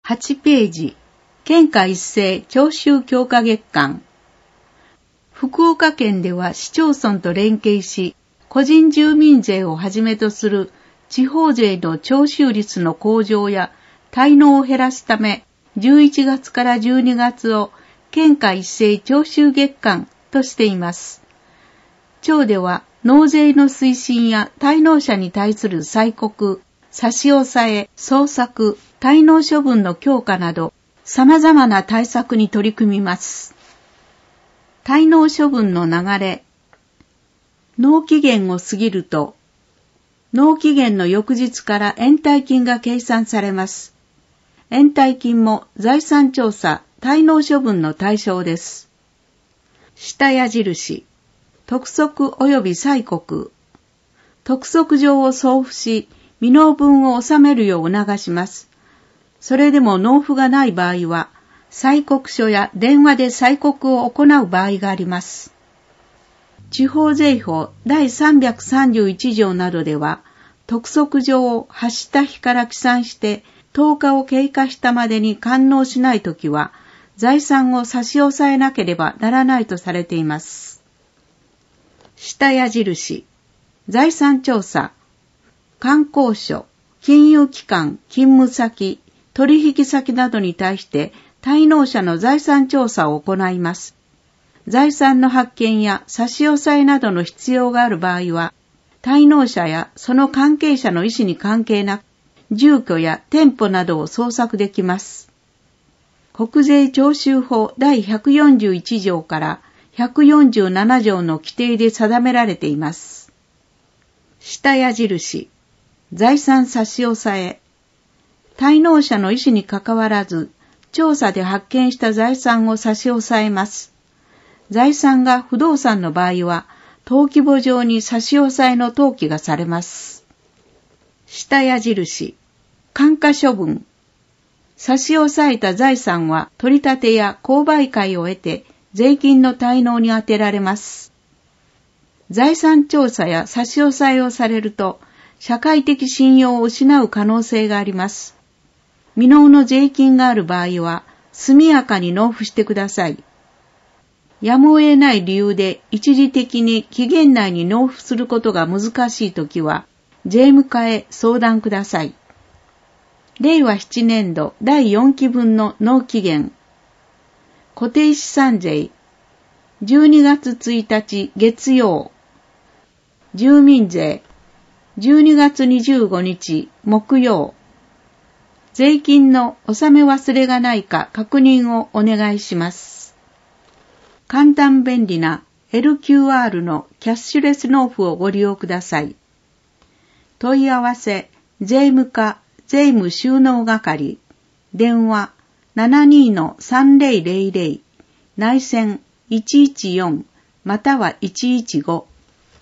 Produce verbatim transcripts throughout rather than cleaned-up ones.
はちページ、県下一斉徴収強化月間。福岡県では市町村と連携し、個人住民税をはじめとする地方税の徴収率の向上や滞納を減らすため、じゅういちがつからじゅうにがつを県下一斉徴収月間としています。庁では納税の推進や滞納者に対する催告、差し押さえ、捜索、滞納処分の強化など様々な対策に取り組みます。滞納処分の流れ。納期限を過ぎると、納期限の翌日から延滞金が計算されます。延滞金も財産調査、滞納処分の対象です。下矢印。督促及び催告。督促状を送付し、未納分を納めるよう促します。それでも納付がない場合は、催告書や電話で催告を行う場合があります。地方税法だいさんびゃくさんじゅういち条などでは、督促状を発した日から起算してとおかを経過したまでに完納しないときは、財産を差し押さえなければならないとされています。下矢印。財産調査。観光所、金融機関、勤務先、取引先などに対して滞納者の財産調査を行います。財産の発見や差し押さえなどの必要がある場合は、滞納者やその関係者の意思に関係なく、住居や店舗などを捜索できます。国税徴収法だいひゃくよんじゅういち条からひゃくよんじゅうなな条の規定で定められています。下矢印。財産差し押さえ。滞納者の意思にかかわらず、調査で発見した財産を差し押さえます。財産が不動産の場合は、登記簿上に差し押さえの登記がされます。下矢印。感化処分。差し押さえた財産は取り立てや購買会を得て税金の滞納に充てられます。財産調査や差し押さえをされると、社会的信用を失う可能性があります。未納の税金がある場合は、速やかに納付してください。やむを得ない理由で一時的に期限内に納付することが難しいときは、税務課へ相談ください。れいわななねんどだいよんきぶんの納期限。固定資産税。じゅうにがつついたち月曜。住民税。じゅうにがつにじゅうごにち木曜。税金の納め忘れがないか確認をお願いします。簡単便利な エルキューアール のキャッシュレス納付をご利用ください。問い合わせ、税務課、税務収納係、電話 ななにーさんぜろぜろぜろ、内線いちいちよんまたはいちいちご。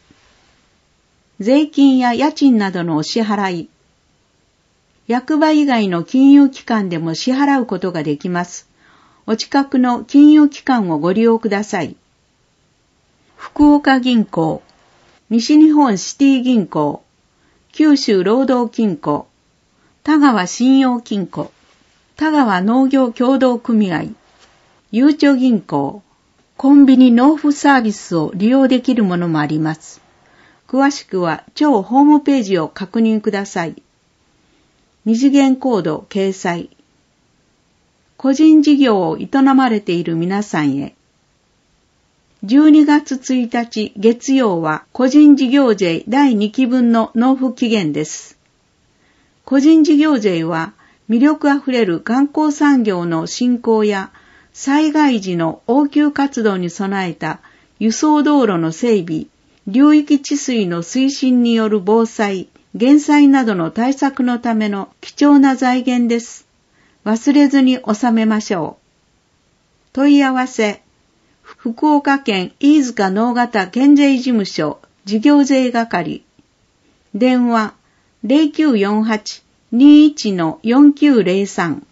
税金や家賃などのお支払い。役場以外の金融機関でも支払うことができます。お近くの金融機関をご利用ください。福岡銀行、西日本シティ銀行、九州労働金庫、田川信用金庫、田川農業協同組合、ゆうちょ銀行、コンビニ納付サービスを利用できるものもあります。詳しくは庁ホームページを確認ください。二次元コード掲載。個人事業を営まれている皆さんへ。じゅうにがつついたち月曜は個人事業税だいにきぶんの納付期限です。個人事業税は魅力あふれる観光産業の振興や災害時の応急活動に備えた輸送道路の整備、流域治水の推進による防災、減災などの対策のための貴重な財源です。忘れずに納めましょう。問い合わせ、福岡県飯塚直方県税事務所事業税係、電話 ゼロきゅうよんはち にいちのよんきゅうゼロさん